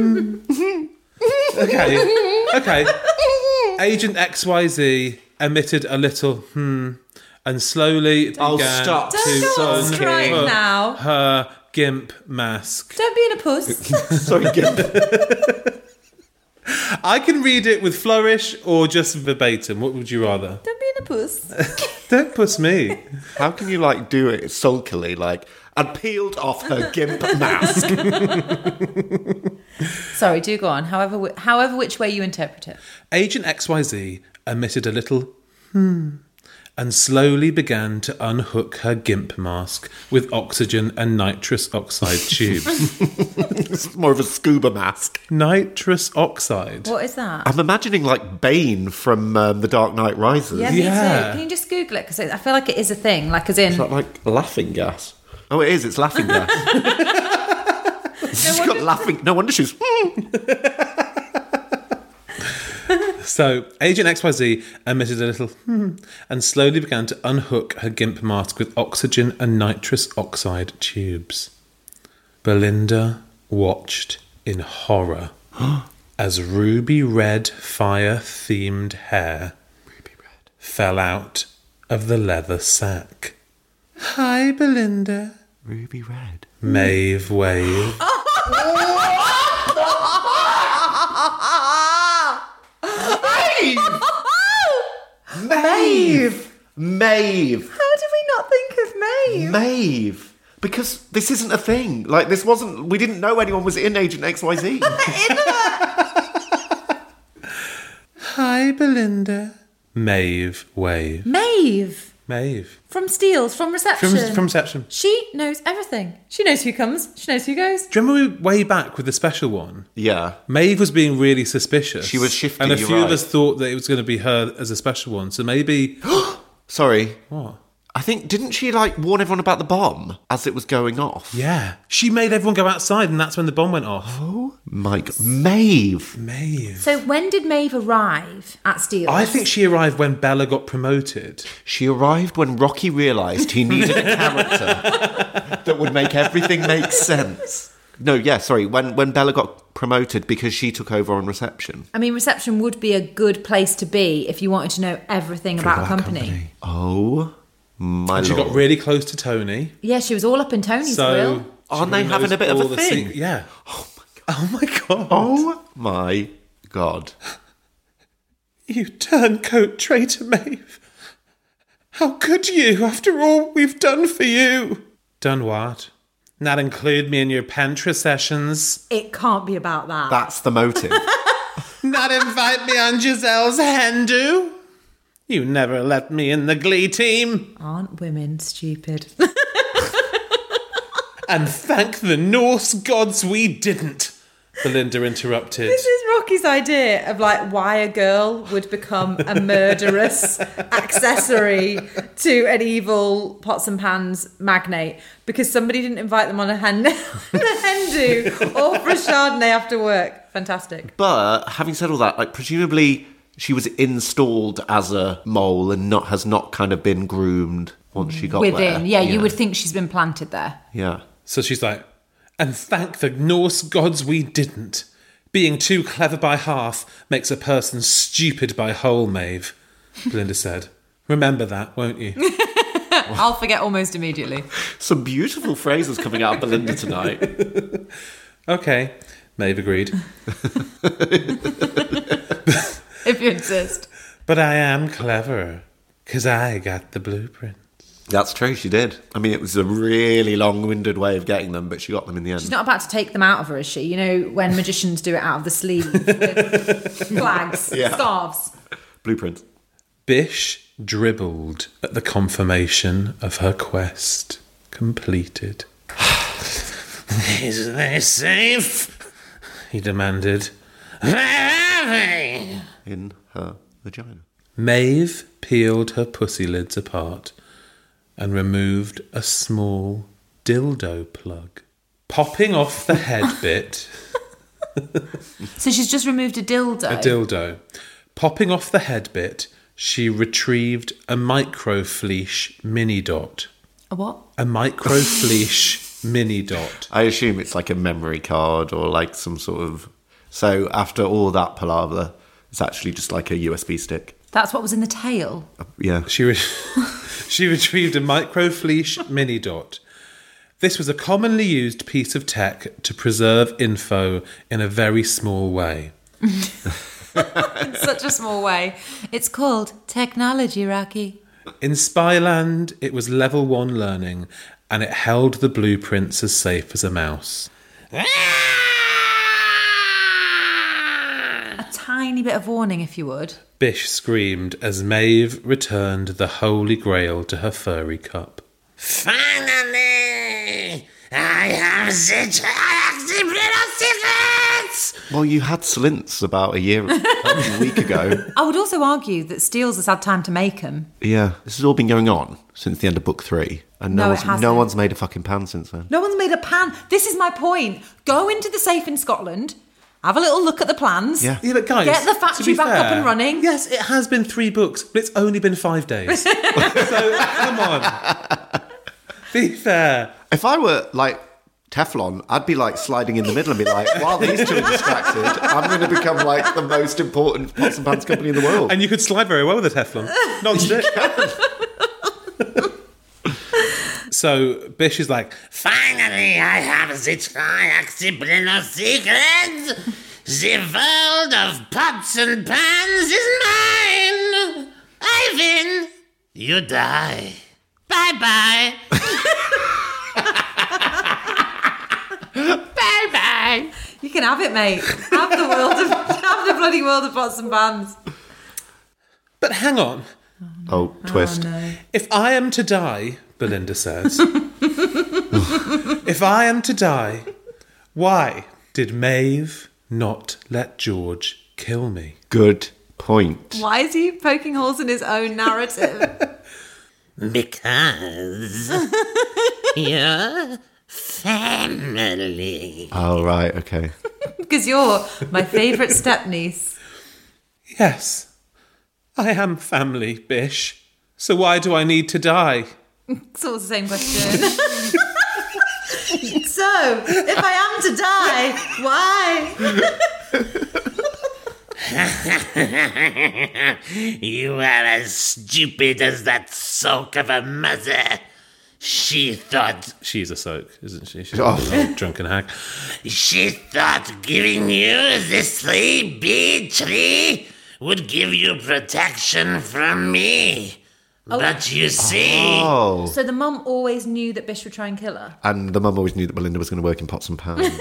Okay, okay. Agent X Y Z emitted a little hmm, and slowly Oh, began stop. to Don't go on strike unput now. her gimp mask. Don't be in a puss. Sorry, Gimp. I can read it with flourish or just verbatim. What would you rather? Don't be in a puss. Don't puss me. How can you, like, do it sulkily, like, and peeled off her gimp mask? Sorry, do go on. However, whi- however which way you interpret it. Agent X Y Z emitted a little hmm and slowly began to unhook her gimp mask with oxygen and nitrous oxide tubes. It's more of a scuba mask. Nitrous oxide? What is that? I'm imagining, like, Bane from um, The Dark Knight Rises. Yeah, me Yeah. too. Can you just Google it? Because I feel like it is a thing. Like, as in... Is that like laughing gas? Oh, it is. It's laughing gas. She's got laughing. No wonder she's. So, Agent X Y Z emitted a little hmm and slowly began to unhook her gimp mask with oxygen and nitrous oxide tubes. Belinda watched in horror as ruby red fire-themed hair fell out of the leather sack. Hi, Belinda. Ruby red. Maeve waved. Maeve! Maeve! How did we not think of Maeve? Maeve! Because this isn't a thing. Like, this wasn't. We didn't know anyone was in Agent X Y Z. Hi, Belinda. Maeve waved. Maeve. Maeve. From Steele's, from reception. From, from reception. She knows everything. She knows who comes. She knows who goes. Do you remember we, way back with the special one? Yeah. Maeve was being really suspicious. She was shifting, And a you're few of right. us thought that it was going to be her as a special one. So maybe... Sorry. What? I think, didn't she, like, warn everyone about the bomb as it was going off? Yeah. She made everyone go outside and that's when the bomb went off. Oh, my God. Maeve! Maeve. So when did Maeve arrive at Steele's? I think she arrived when Bella got promoted. She arrived when Rocky realised he needed a character that would make everything make sense. No, yeah, sorry, when, when Bella got promoted because she took over on reception. I mean, reception would be a good place to be if you wanted to know everything about a company. Oh, my And she lord. got really close to Tony. Yeah, she was all up in Tony's So... grill. Aren't she they having knows a bit of all a the thing? secret- Yeah. Oh my God. Oh, my God. You turncoat traitor, Maeve. How could you, after all we've done for you? Done what? Not include me in your Pentra sessions? It can't be about that. That's the motive. Not invite me on Giselle's hen do? You never let me in the Glee team. Aren't women stupid? And thank the Norse gods we didn't, Belinda interrupted. This is Rocky's idea of like why a girl would become a murderous accessory to an evil pots and pans magnate because somebody didn't invite them on a hen, a hen do or for a Chardonnay after work. Fantastic. But having said all that, like presumably she was installed as a mole and not has not kind of been groomed once she got Within, there. yeah, you would think she's been planted there. Yeah. So she's like, and thank the Norse gods we didn't. Being too clever by half makes a person stupid by whole, Maeve, Belinda said. Remember that, won't you? I'll forget almost immediately. Some beautiful phrases coming out of Belinda tonight. Okay, Maeve agreed. If you insist. But I am clever, because I got the blueprint. That's true, she did. I mean, it was a really long-winded way of getting them, but she got them in the end. She's not about to take them out of her, is she? You know, when magicians do it out of the sleeve with flags, Yeah. scarves. Blueprints. Bish dribbled at the confirmation of her quest completed. Is they safe? He demanded. Where are they? In her vagina. Maeve peeled her pussy lids apart and removed a small dildo plug. Popping off the head bit... So she's just removed a dildo. A dildo. Popping off the head bit, she retrieved a microfleesh mini dot. A what? A microfleesh mini dot. I assume it's like a memory card or like some sort of... So after all that palaver, it's actually just like a U S B stick. That's what was in the tail. Yeah. She, re- she retrieved a microfleesh mini dot. This was a commonly used piece of tech to preserve info in a very small way. In such a small way. It's called technology, Rocky. In Spyland, it was level one learning, and it held the blueprints as safe as a mouse. A tiny bit of warning, if you would. Bish screamed as Maeve returned the Holy Grail to her furry cup. Finally! I have the secrets! Well, you had Slints about a year, a week ago. I would also argue that Steele's has had time to make them. Yeah, this has all been going on since the end of book three. And no, No, it one's, hasn't. no one's made a fucking pan since then. No one's made a pan. This is my point. Go into the safe in Scotland, have a little look at the plans. Yeah. Yeah, but guys, Get the to factory be back fair, up and running. Yes, it has been three books, but it's only been five days. So, come on. Be fair. If I were, like, Teflon, I'd be, like, sliding in the middle and be like, while these two are distracted, I'm going to become, like, the most important pots and pans company in the world. And you could slide very well with a Teflon. Non-stick. So Bish is like, Finally, I have the triaxiplenor secret. The world of pots and pans is mine. I win. You die. Bye-bye. Bye-bye. You can have it, mate. Have the world of, have the bloody world of pots and pans. but hang on. Oh, twist. Oh, no. If I am to die, Belinda says, if I am to die, why did Maeve not let George kill me? Good point. Why is he poking holes in his own narrative? Because you're family. Oh, right, okay. Because you're my favourite stepniece. Yes, I am family, Bish. So why do I need to die? Sort of the same question. So, if I am to die, why? You are as stupid as that soak of a mother. She thought She's a soak, isn't she? She's Oh. a old drunken hag. she thought giving you this three B tree would give you protection from me. But you see, Oh. So the mum always knew that Bish would try and kill her? And the mum always knew that Belinda was going to work in pots and pans.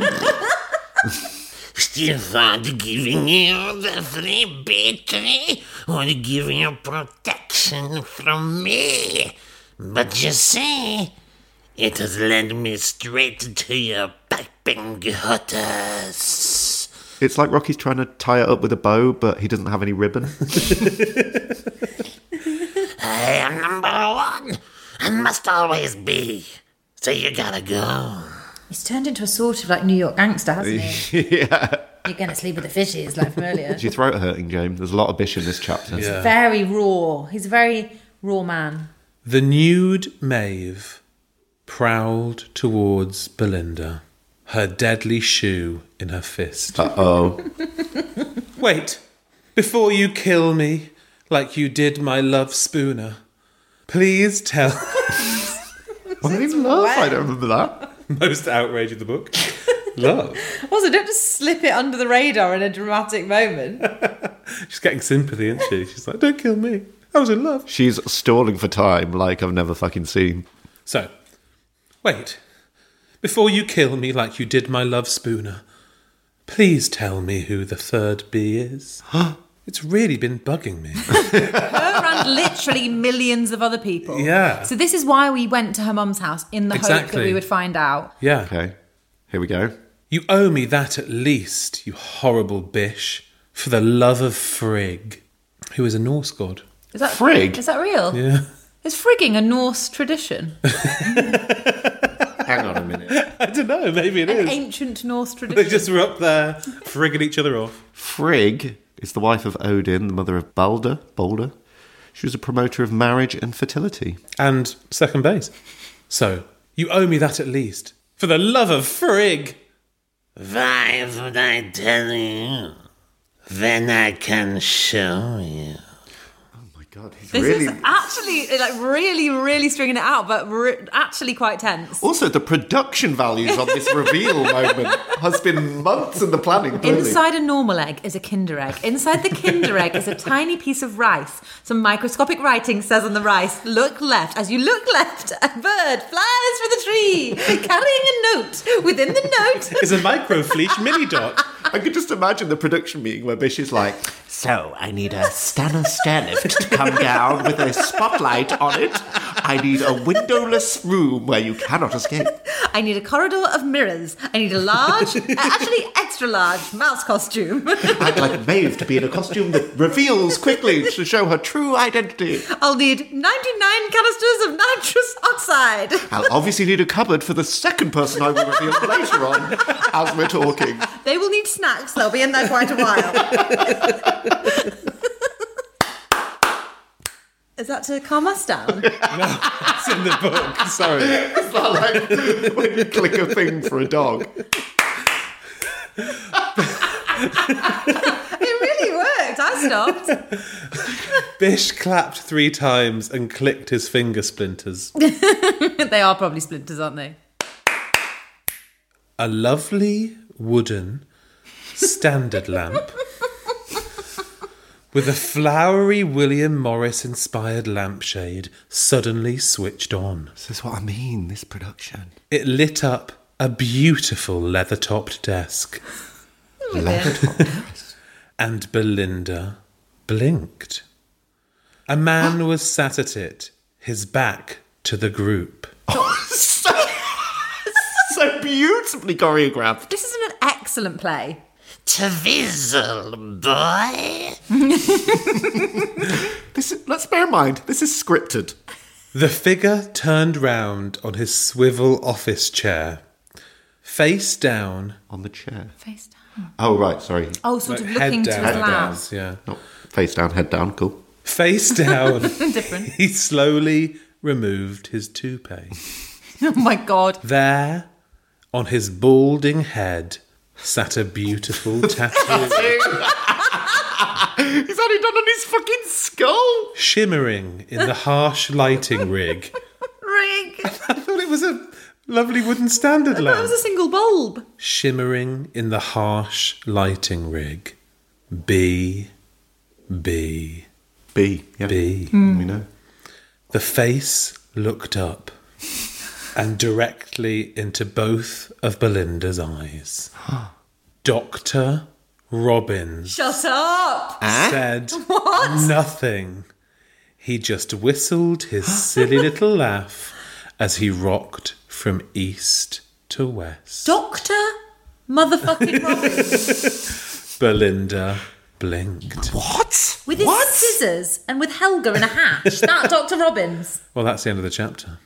she thought giving you the three B tree would give you protection from me. But you see, it has led me straight to your piping gutters. It's like Rocky's trying to tie it up with a bow, but he doesn't have any ribbon. I am number one and must always be. So you gotta go. He's turned into a sort of like New York gangster, hasn't he? Yeah. You're going to sleep with the fishes, like from earlier. Is your throat hurting, James? There's a lot of Bish in this chapter. Yeah. Very raw. He's a very raw man. The nude Maeve prowled towards Belinda, her deadly shoe in her fist. Uh-oh. Wait, before you kill me, like you did my love Spooner, please tell... What did he love? I don't remember that. Most outrage of the book. Love. Also, don't just slip it under the radar in a dramatic moment. She's getting sympathy, isn't she? She's like, don't kill me. I was in love. She's stalling for time like I've never fucking seen. So, wait. Before you kill me like you did my love Spooner, please tell me who the third bee is. It's really been bugging me. Her and literally millions of other people. Yeah. So this is why we went to her mum's house, in the hope Exactly. that we would find out. Yeah. Okay, here we go. You owe me that at least, you horrible bish, for the love of Frigg, who is a Norse god. Is that Frigg? Is that real? Yeah. Is frigging a Norse tradition? Hang on a minute. I don't know, maybe it An is. ancient Norse tradition. They just were up there frigging each other off. Frigg is the wife of Odin, the mother of Balder. Balder. She was a promoter of marriage and fertility. And second base. So, you owe me that at least, for the love of Frigg. Why would I tell you when I can show you? God, he's This really... is actually, like, really, really stringing it out, but re- actually quite tense. Also, the production values on this reveal moment has been months in the planning, clearly. Inside a normal egg is a Kinder egg. Inside the Kinder egg is a tiny piece of rice. Some microscopic writing says on the rice, look left. As you look left, a bird flies for the tree, carrying a note. Within the note is a microfleece mini dot. I could just imagine the production meeting where Bish is like, so I need a Stana stairlift to come down with a spotlight on it. I need a windowless room where you cannot escape. I need a corridor of mirrors. I need a large, uh, actually extra large mouse costume. I'd like Maeve to be in a costume that reveals quickly to show her true identity. I'll need ninety-nine canisters of nitrous oxide. I'll obviously need a cupboard for the second person I will reveal later on as we're talking. They will need snacks. They'll be in there quite a while. Is that to calm us down? No, it's in the book. Sorry. It's not like when you click a thing for a dog. It really worked. I stopped. Bish clapped three times and clicked his finger splinters. They are probably splinters, aren't they? A lovely wooden standard lamp with a flowery William Morris-inspired lampshade suddenly switched on. This is what I mean, this production. It lit up a beautiful leather-topped desk. Leather-topped desk? And Belinda blinked. A man was sat at it, his back to the group. Oh, so, so beautifully choreographed. This is an excellent play. Twizzle, boy. This is, let's bear in mind, this is scripted. The figure turned round on his swivel office chair, face down. On the chair? Face down. Oh, right, sorry. Oh, sort Like of looking to down, his head lamp. down, yeah. Not face down, head down, cool. Face down. Different. He slowly removed his toupee. Oh my God. There, on his balding head, sat a beautiful tattoo. He's had it done on his fucking skull. Shimmering in the harsh lighting rig. Rig. I thought it was a lovely wooden standard That lamp. was a single bulb. Shimmering in the harsh lighting rig. B. B. B. Yeah. B. We know. The face looked up and directly into both of Belinda's eyes. Doctor Robbins Shut up. said What? nothing. He just whistled his silly little laugh as he rocked from east to west. Doctor motherfucking Robbins. Belinda blinked. What? With his What? scissors and with Helga in a hatch. That Doctor Robbins. Well, that's the end of the chapter.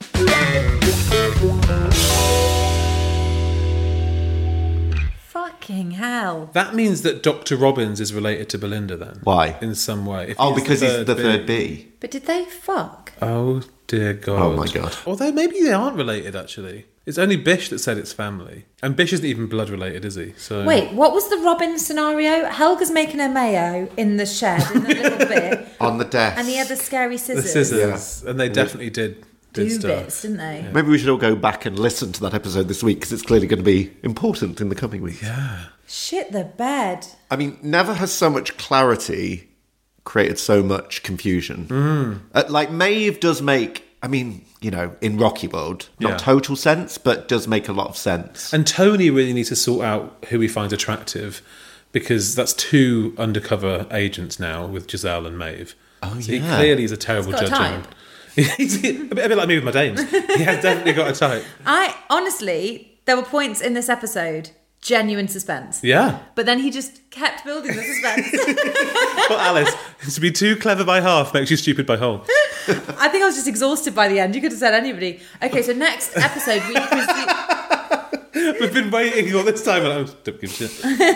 Fucking hell. That means that Doctor Robbins is related to Belinda then. Why? In some way. If Oh, he's because he's the B. third B. But did they fuck? Oh, dear God. Oh, my God. Although maybe they aren't related, actually. It's only Bish that said it's family. And Bish isn't even blood related, is he? So Wait, what was the Robbins scenario? Helga's making her mayo in the shed in a little bit. On the desk. And he had the scary The scissors. scissors. And they definitely did, did Do stuff. bits, didn't they? Maybe we should all go back and listen to that episode this week because it's clearly going to be important in the coming weeks. Yeah. Shit the bed. I mean, never has so much clarity created so much confusion. Mm. Uh, like, Maeve does make, I mean, you know, in Rocky World, not Yeah. total sense, but does make a lot of sense. And Tony really needs to sort out who he finds attractive because that's two undercover agents now with Giselle and Maeve. Oh, so yeah. he clearly is a terrible He's got a judge. type. He's a bit, a bit like me with my dames. He has definitely got a type. I honestly, there were points in this episode, genuine suspense. Yeah. But then he just kept building the suspense. Well, Alice, to be too clever by half makes you stupid by whole. I think I was just exhausted by the end. You could have said anybody. Okay, so next episode we presume... We've been waiting all this time and I don't give a shit.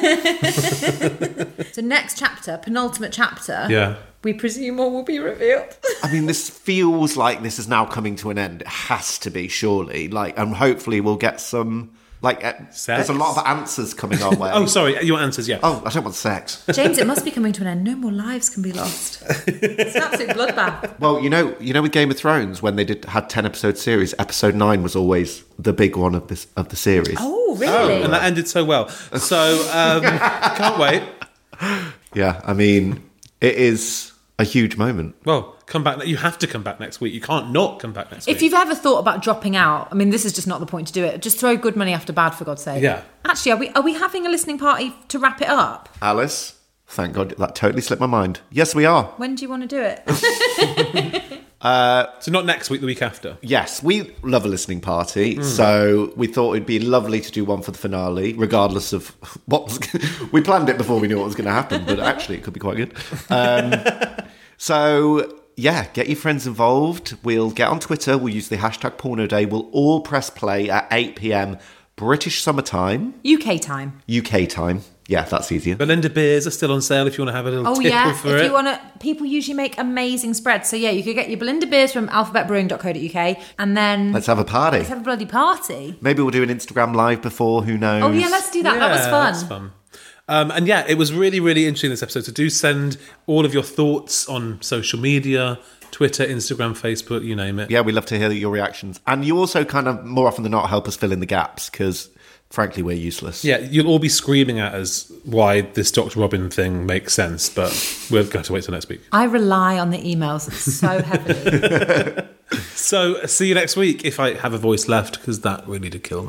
So next chapter, penultimate chapter, Yeah. we presume all will be revealed. I mean, this feels like this is now coming to an end. It has to be, surely. Like, and hopefully we'll get some Like, uh, there's a lot of answers coming our way. Oh, sorry, your answers, yeah. Oh, I don't want sex. James, it must be coming to an end. No more lives can be lost. It's an absolute bloodbath. Well, you know, you know, with Game of Thrones, when they did had ten episode series, episode nine was always the big one of this of the series. Oh, really? Oh, and that ended so well. So, um, can't wait. Yeah, I mean, it is a huge moment. Well, come back. You have to come back next week. You can't not come back next week. If you've ever thought about dropping out, I mean, this is just not the point to do it. Just throw good money after bad, for God's sake. Yeah. Actually, are we are we having a listening party to wrap it up? Alice, thank God, that totally slipped my mind. Yes, we are. When do you want to do it? uh, so not next week, the week after. Yes, we love a listening party, mm. so we thought it'd be lovely to do one for the finale, regardless of what was... We planned it before we knew what was going to happen, but actually it could be quite good. Um, so... Yeah, get your friends involved. We'll get on Twitter. We'll use the hashtag Porno Day. We'll all press play at eight p.m. British summertime. U K time. U K time. Yeah, that's easier. Belinda beers are still on sale if you want to have a little oh, tipple yeah. for if it. You want to, people usually make amazing spreads. So, yeah, you could get your Belinda beers from alphabet brewing dot co dot uk and then... Let's have a party. Let's have a bloody party. Maybe we'll do an Instagram live before, who knows? Oh, yeah, let's do that. Yeah, that was fun. That's fun. Um, and yeah, it was really, really interesting this episode. So do send all of your thoughts on social media, Twitter, Instagram, Facebook, you name it. Yeah, we love to hear your reactions. And you also kind of, more often than not, help us fill in the gaps because, frankly, we're useless. Yeah, you'll all be screaming at us why this Doctor Robin thing makes sense, but we're going to have to wait till next week. I rely on the emails so heavily. So see you next week if I have a voice left, because that really did kill me.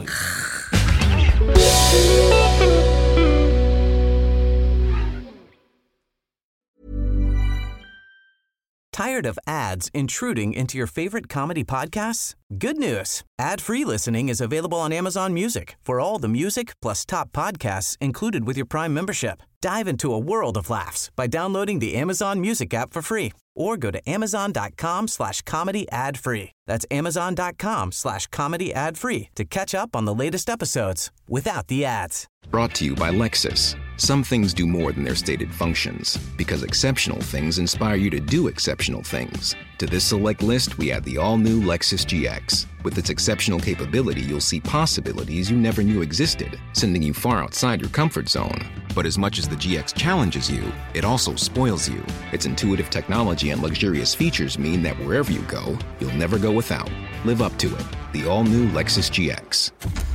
Tired of ads intruding into your favorite comedy podcasts? Good news. Ad-free listening is available on Amazon Music for all the music plus top podcasts included with your Prime membership. Dive into a world of laughs by downloading the Amazon Music app for free or go to amazon.com slash comedy ad free. That's amazon.com slash comedy ad free to catch up on the latest episodes without the ads. Brought to you by Lexus. Some things do more than their stated functions, because exceptional things inspire you to do exceptional things. To this select list, we add the all-new Lexus G X. With its exceptional capability, you'll see possibilities you never knew existed, sending you far outside your comfort zone. But as much as the G X challenges you, it also spoils you. Its intuitive technology and luxurious features mean that wherever you go, you'll never go without. Live up to it. The all-new Lexus G X.